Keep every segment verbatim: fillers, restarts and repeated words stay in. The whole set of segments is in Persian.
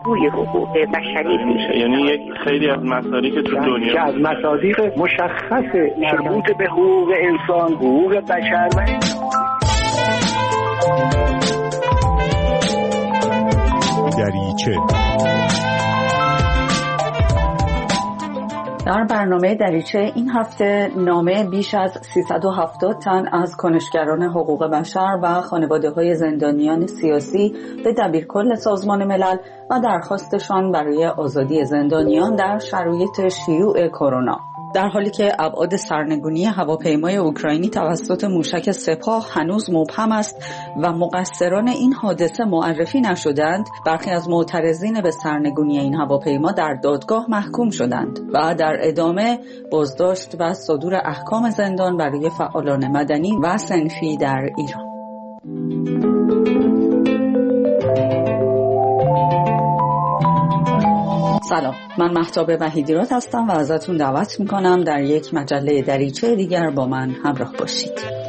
بازجوی حقوق بشری میشه. یعنی یک خیلی از مصادیق که تو دنیا که از مصادیق مشخص مربوط به حقوق انسان، حقوق بشر و دریچه. در برنامه دریچه این هفته نامه بیش از سیصد و هفتاد تن از کنشگران حقوق بشر و خانواده‌های زندانیان سیاسی به دبیرکل سازمان ملل و درخواستشان برای آزادی زندانیان در شرایط شیوع کرونا. در حالی که ابعاد سرنگونی هواپیمای اوکراینی توسط موشک سپاه هنوز مبهم است و مقصران این حادثه معرفی نشدند، برخی از معترضین به سرنگونی این هواپیما در دادگاه محکوم شدند و در ادامه بازداشت و صدور احکام زندان برای فعالان مدنی و صنفی در ایران. سلام، من مهتاب وحیدیراد هستم و ازتون دعوت میکنم در یک مجله دریچه دیگر با من همراه باشید.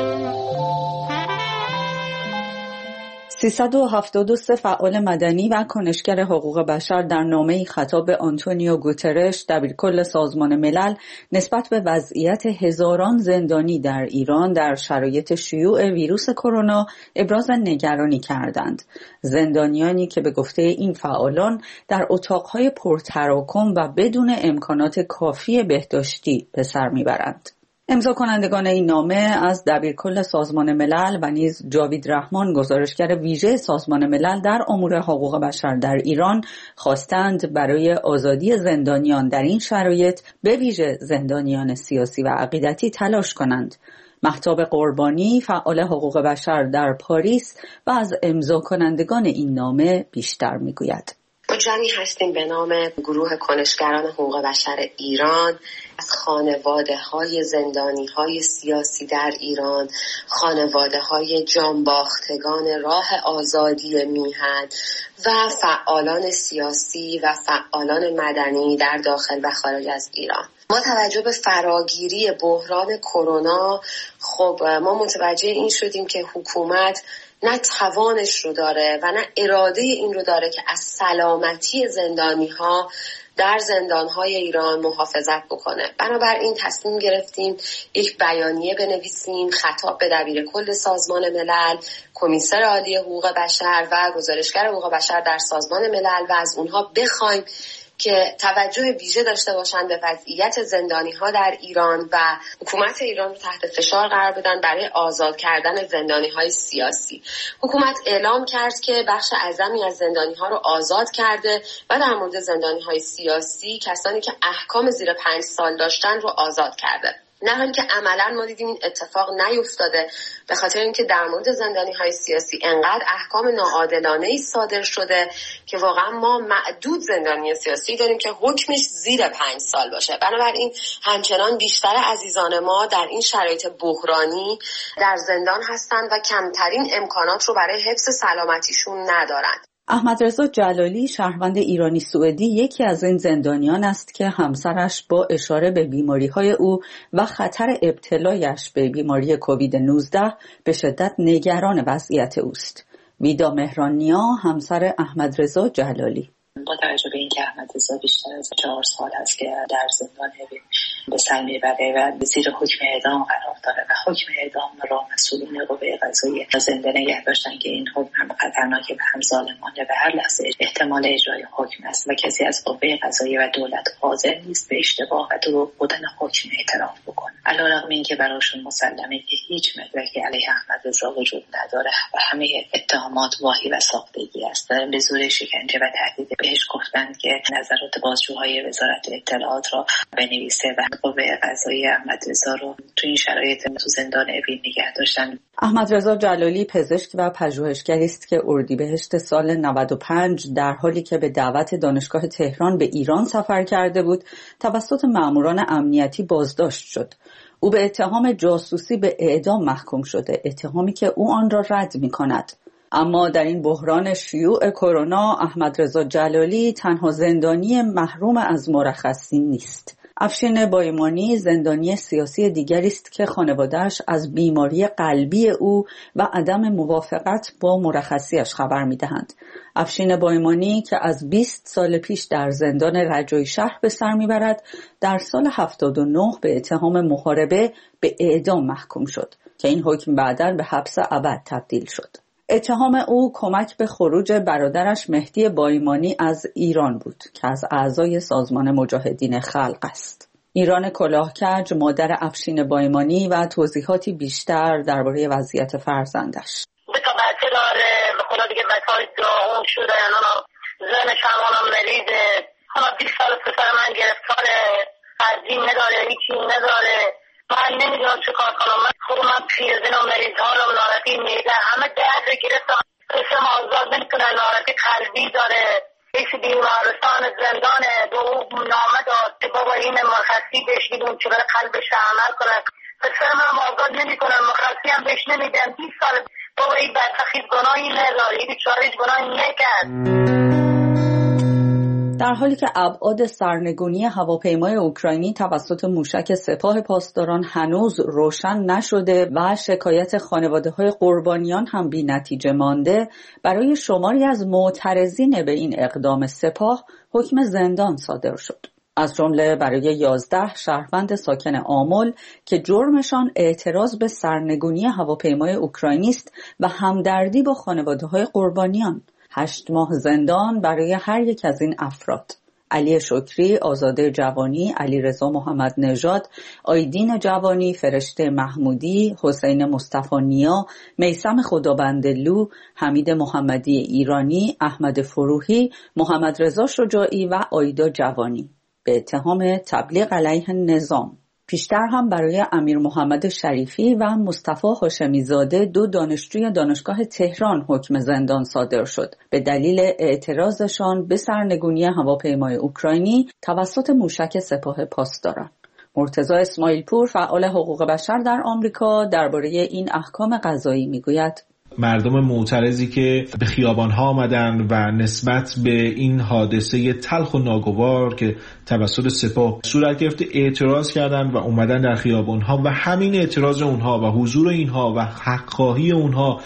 سیصد و هفتاد و سه فعال مدنی و کنشگر حقوق بشر در نامه‌ای خطاب به آنتونیو گوترش دبیرکل سازمان ملل نسبت به وضعیت هزاران زندانی در ایران در شرایط شیوع ویروس کرونا ابراز نگرانی کردند. زندانیانی که به گفته این فعالان در اتاق‌های پرتراکم و بدون امکانات کافی بهداشتی به سر میبرند. امضا کنندگان این نامه از دبیرکل سازمان ملل و نیز جاوید رحمان، گزارشگر ویژه سازمان ملل در امور حقوق بشر در ایران، خواستند برای آزادی زندانیان در این شرایط، به ویژه زندانیان سیاسی و عقیدتی، تلاش کنند. مهتاب قربانی، فعال حقوق بشر در پاریس و از امضا کنندگان این نامه بیشتر میگوید. ما جمعی هستیم به نام گروه کنشگران حقوق بشر ایران از خانواده‌های زندانی‌های سیاسی در ایران، خانواده‌های جانباختگان راه آزادی میهن و فعالان سیاسی و فعالان مدنی در داخل و خارج از ایران. ما توجه به فراگیری بحران کرونا، خب ما متوجه این شدیم که حکومت نه توانش رو داره و نه اراده این رو داره که از سلامتی زندانی ها در زندان های ایران محافظت بکنه. بنابراین تصمیم گرفتیم یک بیانیه بنویسیم خطاب به دبیرکل سازمان ملل، کمیسر عالی حقوق بشر و گزارشگر حقوق بشر در سازمان ملل و از اونها بخوایم که توجه ویژه داشته باشند به وضعیت زندانی‌ها در ایران و حکومت ایران رو تحت فشار قرار بدن برای آزاد کردن زندانی‌های سیاسی. حکومت اعلام کرد که بخش اعظمی از زندانی‌ها رو آزاد کرده و در مورد زندانی‌های سیاسی کسانی که احکام زیر پنج سال داشتن رو آزاد کرده. نه حالی که عملا ما دیدیم این اتفاق نیفتاده، به خاطر اینکه در مورد زندانی‌های سیاسی انقدر احکام ناعادلانه‌ای صادر شده که واقعا ما معدود زندانی سیاسی داریم که حکمش زیر پنج سال باشه. بنابراین همچنان بیشتر عزیزان ما در این شرایط بحرانی در زندان هستند و کمترین امکانات رو برای حفظ سلامتیشون ندارند. احمدرضا جلالی، شهروند ایرانی سوئدی، یکی از این زندانیان است که همسرش با اشاره به بیماری‌های او و خطر ابتلایش به بیماری کووید نوزده به شدت نگران وضعیت اوست. ویدا مهرانیا، همسر احمدرضا جلالی: با توجه به اینکه احمدرضا بیشتر از چهار سال است که در زندان به سر میبره و زیر حکم اعدام قرار داره و حکم اعدام را مسئولین قوه قضاییه زنده نگه داشتن که این حکم هم خطرناکه و هم ظالمانه و هر لحظه احتمال اجرای حکم است و کسی از قوه قضاییه و دولت حاضر نیست به اشتباه و دروغ بودن حکم اعتراف بکنه. علیرغم اینکه براشون مسلمه که هیچ مدرکی علیه احمدرضا وجود نداره و همه اتهامات واهی و ساختگی است، به زور شکنجه و تهدید بهش گفتند که نظرات بازجوهای وزارت اطلاعات را بنویسه و قوه قضاییه احمدرضا رو تو این شرایط تو زندان اوین نگه داشتن. احمدرضا جلالی پزشک و پژوهشگری است که اردیبهشت سال نود و پنج در حالی که به دعوت دانشگاه تهران به ایران سفر کرده بود توسط ماموران امنیتی بازداشت شد. او به اتهام جاسوسی به اعدام محکوم شده، اتهامی که او آن را رد می‌کند. اما در این بحران شیوع کرونا احمدرضا جلالی تنها زندانی محروم از مرخصی نیست. افشین بایمانی زندانی سیاسی دیگری است که خانواده‌اش از بیماری قلبی او و عدم موافقت با مرخصیش خبر می‌دهند. افشین بایمانی که از بیست سال پیش در زندان رجایی شهر به سر می‌برد، در سال هفتاد و نه به اتهام محاربه به اعدام محکوم شد که این حکم بعداً به حبس ابد تبدیل شد. اتهام او کمک به خروج برادرش مهدی بایمانی از ایران بود که از اعضای سازمان مجاهدین خلق است. ایران کلاهکج مادر افشین بایمانی و توضیحاتی بیشتر درباره وضعیت فرزندش. دو تا بچه داره، به خدا دیگه بچه‌های داغون شدن، زنش همونم مریضه، حالا بیست سال پسر من گرفتاره، قدیم نداره، هیچی نداره. من نمیدونم چه کار کنم. من خود من پیرزنم، مریض حالم، ناراحتی میده، همه درد گرفتم. قسم آزاد نمیتونه، ناراحتی قلبی داره. ایش بیمارستان زندانه، به او نامه داد که بابا این مرخصی بهش میدون که برای قلبش عمل کنه. پسر من آزاد نمیکنه، مرخصی هم بهش نمیدن. بیست سال بابا این بدبخت گناهی نداره، این بیچاره هیچ گناهی نکرد. در حالی که ابعاد سرنگونی هواپیمای اوکراینی توسط موشک سپاه پاسداران هنوز روشن نشده و شکایت خانواده‌های قربانیان هم بی نتیجه مانده، برای شماری از معترضین به این اقدام سپاه حکم زندان صادر شد. از جمله برای یازده شهروند ساکن آمل که جرمشان اعتراض به سرنگونی هواپیمای اوکراینی است و همدردی با خانواده‌های قربانیان. هشت ماه زندان برای هر یک از این افراد: علی شکری، آزاده جوانی، علیرضا محمد نژاد، آیدین جوانی، فرشته محمودی، حسین مصطفی نیا، میثم خدابندلو، حمید محمدی ایرانی، احمد فروحی، محمد رضا شجاعی و آیدا جوانی به اتهام تبلیغ علیه نظام. پیشتر هم برای امیر محمد شریفی و مصطفی هاشمی زاده، دو دانشجوی دانشگاه تهران، حکم زندان صادر شد به دلیل اعتراضشان به سرنگونی هواپیمای اوکراینی توسط موشک سپاه پاسداران. مرتضی اسماعیل پور، فعال حقوق بشر در آمریکا، درباره این احکام قضایی میگوید: مردم معترضی که به خیابان‌ها آمدن و نسبت به این حادثه تلخ و ناگوار که توسط سپاه صورت گرفته اعتراض کردند و اومدن در خیابان‌ها و همین اعتراض اونها و حضور اینها و حق‌خواهی اونها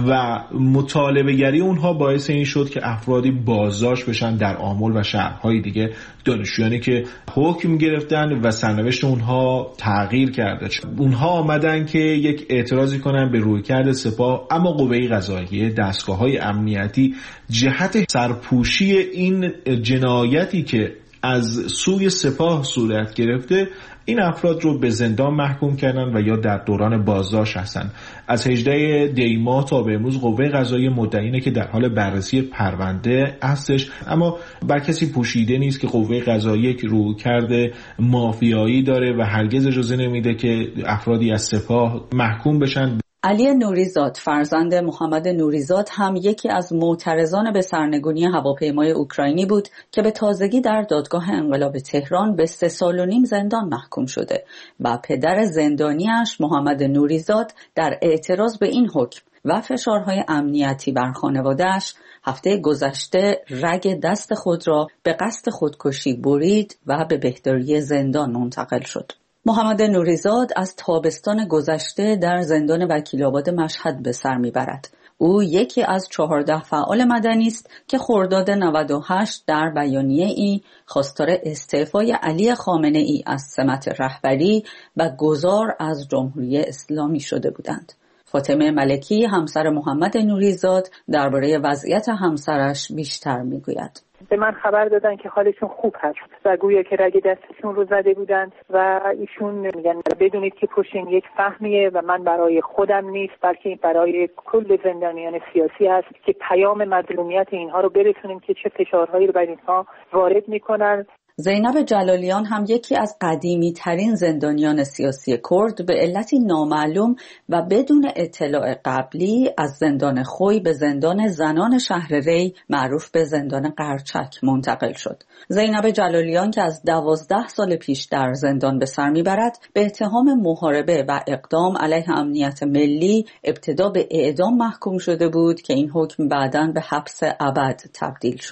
و مطالبه گری اونها باعث این شد که افرادی بازداشت بشن در آمل و شهرهای دیگه، دانشجویانی که حکم گرفتن و سرنوشت اونها تغییر کرده. اونها آمدن که یک اعتراضی کنن به رویکرد سپاه، اما قوه قضاییه، دستگاه‌های امنیتی جهت سرپوشی این جنایتی که از سوی سپاه صورت گرفته این افراد رو به زندان محکوم کردن و یا در دوران بازداشت هستن. از هجدهم دی ماه تا به امروز قوه قضاییه مدعی که در حال بررسی پرونده هستش، اما بر کسی پوشیده نیست که قوه قضاییه که رویکرد مافیایی داره و هرگز اجازه نمیده که افرادی از سپاه محکوم بشن. علی نوریزاد، فرزند محمد نوریزاد، هم یکی از معترضان به سرنگونی هواپیمای اوکراینی بود که به تازگی در دادگاه انقلاب تهران به سه سال و نیم زندان محکوم شده و پدر زندانیش محمد نوریزاد در اعتراض به این حکم و فشارهای امنیتی بر خانواده‌اش هفته گذشته رگ دست خود را به قصد خودکشی برید و به بهداری زندان منتقل شد. محمد نوریزاد از تابستان گذشته در زندان وکیل‌آباد مشهد به سر میبرد. او یکی از چهارده فعال مدنی است که خرداد نود و هشت در بیانیه ای خواستار استعفای علی خامنه‌ای از سمت رهبری و گذار از جمهوری اسلامی شده بودند. فاطمه ملکی، همسر محمد نوریزاد، درباره وضعیت همسرش بیشتر میگوید. به من خبر دادن که حالشون خوب هست و گویا که رگ دستشون رو زده بودند و ایشون میگن بدونید که پشت یک فهمیه و من برای خودم نیست بلکه برای کل زندانیان سیاسی هست که پیام مظلومیت اینها رو برسونیم که چه فشارهایی رو بر اینها وارد میکنن. زینب جلالیان هم یکی از قدیمی ترین زندانیان سیاسی کرد به علتی نامعلوم و بدون اطلاع قبلی از زندان خوی به زندان زنان شهر ری معروف به زندان قرچک منتقل شد. زینب جلالیان که از دوازده سال پیش در زندان به سر میبرد به اتهام محاربه و اقدام علیه امنیت ملی ابتدا به اعدام محکوم شده بود که این حکم بعداً به حبس ابد تبدیل شد.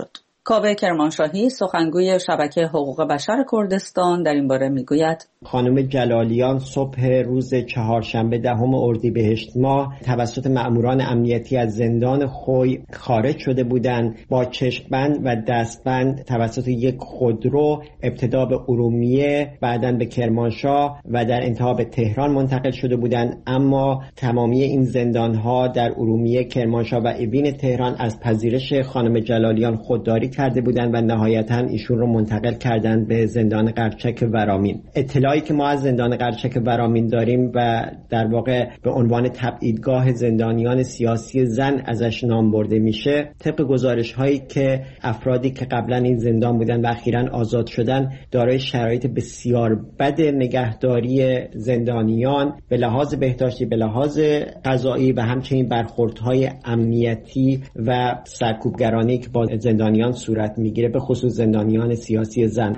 کاوه کرمانشاهی سخنگوی شبکه حقوق بشر کردستان در این باره میگوید: خانم جلالیان صبح روز چهارشنبه دهم اردیبهشت ماه توسط مأموران امنیتی از زندان خوی خارج شده بودند. با چشم‌بند و دستبند توسط یک خودرو ابتدا به ارومیه، بعداً به کرمانشاه و در انتها به تهران منتقل شده بودند. اما تمامی این زندان‌ها در ارومیه، کرمانشاه و اوین تهران از پذیرش خانم جلالیان خودداری کرده بودند و نهایتاً ایشون رو منتقل کردند به زندان قرچک ورامین. اطلاعی که ما از زندان قرچک ورامین داریم و در واقع به عنوان تبعیدگاه زندانیان سیاسی زن ازش نام برده میشه، طبق گزارش‌هایی که افرادی که قبلا این زندان بودن و اخیراً آزاد شدن دارای شرایط بسیار بد نگهداری زندانیان به لحاظ بهداشتی، به لحاظ غذایی و همچنین برخوردهای امنیتی و سرکوبگرانی که با زندانیان صورت میگیره، به خصوص زندانیان سیاسی زن.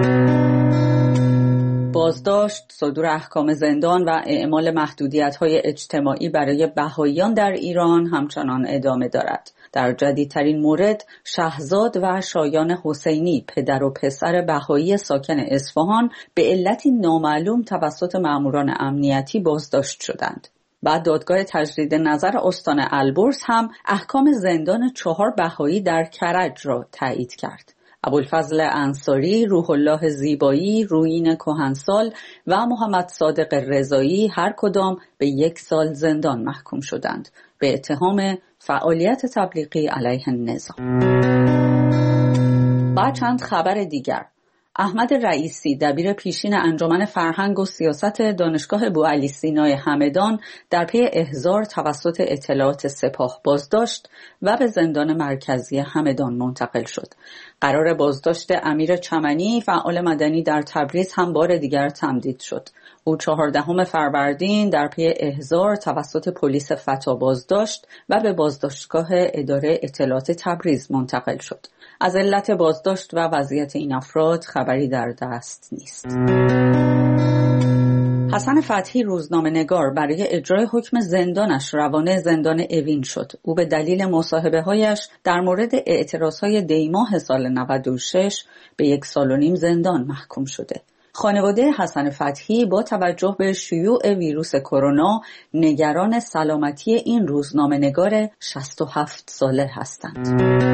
بازداشت، صدور احکام زندان و اعمال محدودیت‌های اجتماعی برای بهائیان در ایران همچنان ادامه دارد. در جدیدترین مورد، شهزاد و شایان حسینی، پدر و پسر بهایی ساکن اصفهان، به علتی نامعلوم توسط مأموران امنیتی بازداشت شدند. بعد دادگاه تجدید نظر استان البرز هم احکام زندان چهار بهایی در کرج را تایید کرد. ابوالفضل انصاری، روح الله زیبایی، رویین کهنسال و محمد صادق رضایی هر کدام به یک سال زندان محکوم شدند به اتهام فعالیت تبلیغی علیه نظام. بعد چند خبر دیگر. احمد رئیسی، دبیر پیشین انجمن فرهنگ و سیاست دانشگاه بوعلی سینای همدان، در پی احضار توسط اطلاعات سپاه بازداشت و به زندان مرکزی همدان منتقل شد. قرار بازداشت امیر چمنی، فعال مدنی در تبریز، هم بار دیگر تمدید شد. او چهاردهم فروردین در پی احضار توسط پلیس فتا بازداشت و به بازداشتگاه اداره اطلاعات تبریز منتقل شد. از علت بازداشت و وضعیت این افراد خبری در دست نیست. حسن فتحی، روزنامه‌نگار، برای اجرای حکم زندانش روانه زندان اوین شد. او به دلیل مصاحبه‌هایش در مورد اعتراضهای دیماه سال نود و شش به یک سال و نیم زندان محکوم شده. خانواده حسن فتحی با توجه به شیوع ویروس کرونا نگران سلامتی این روزنامه‌نگار شصت و هفت ساله هستند.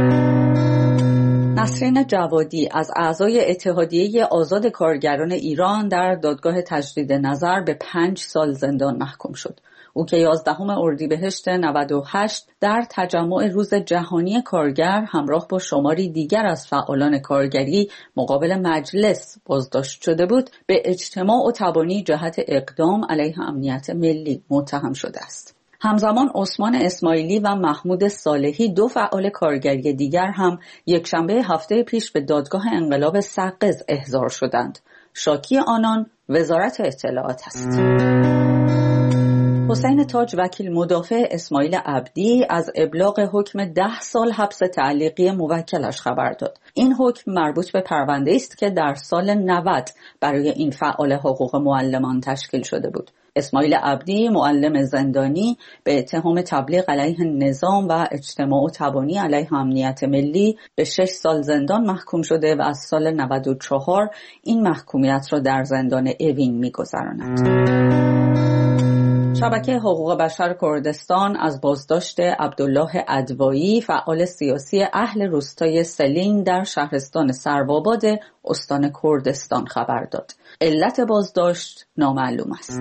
نسرین جوادی از اعضای اتحادیه آزاد کارگران ایران در دادگاه تجدید نظر به پنج سال زندان محکوم شد. او که یازدهم اردیبهشت نود و هشت در تجمع روز جهانی کارگر همراه با شماری دیگر از فعالان کارگری مقابل مجلس بازداشت شده بود، به اجتماع و تبانی جهت اقدام علیه امنیت ملی متهم شده است. همزمان عثمان اسماعیلی و محمود صالحی، دو فعال کارگری دیگر، هم یکشنبه هفته پیش به دادگاه انقلاب سقز احضار شدند. شاکی آنان وزارت اطلاعات است. حسین تاج، وکیل مدافع اسماعیل عبدی، از ابلاغ حکم ده سال حبس تعلیقی موکلش خبر داد. این حکم مربوط به پرونده است که در سال نود برای این فعال حقوق معلمان تشکیل شده بود. اسماعیل عبدی، معلم زندانی، به اتهام تبلیغ علیه نظام و اجتماع و تبانی علیه امنیت ملی به شش سال زندان محکوم شده و از سال نود و چهار این محکومیت را در زندان اوین می‌گذراند. شبکه حقوق بشر کردستان از بازداشت عبدالله ادوایی، فعال سیاسی اهل روستای سلین در شهرستان سروآباد استان کردستان خبر داد. علت بازداشت نامعلوم است.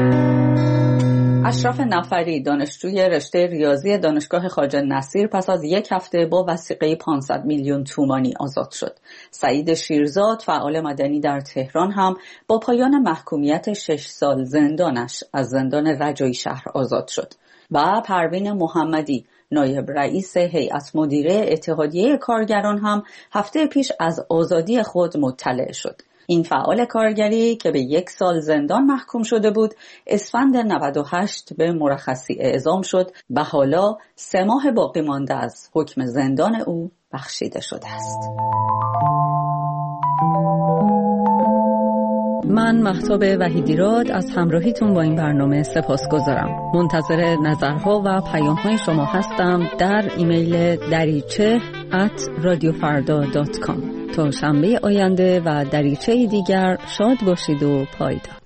اشرف نفری، دانشجوی رشته ریاضی دانشگاه خواجه نصیر، پس از یک هفته با وثیقه پانصد میلیون تومانی آزاد شد. سعید شیرزاد، فعال مدنی در تهران، هم با پایان محکومیت شش سال زندانش از زندان رجایی شهر آزاد شد. و پروین محمدی، نایب رئیس هیئت مدیره اتحادیه کارگران، هم هفته پیش از آزادی خود مطلع شد. این فعال کارگری که به یک سال زندان محکوم شده بود، اسفند نود و هشت به مرخصی اعزام شد و حالا سه ماه باقی مانده از حکم زندان او بخشیده شده است. من مهتاب وحیدیراد از همراهیتون با این برنامه سپاسگزارم. منتظر نظرها و پیام‌های شما هستم در ایمیل دریچه ات رادیو فردا دات کام. تا شنبه آینده و دریچه دیگر شاد باشید و پایدار.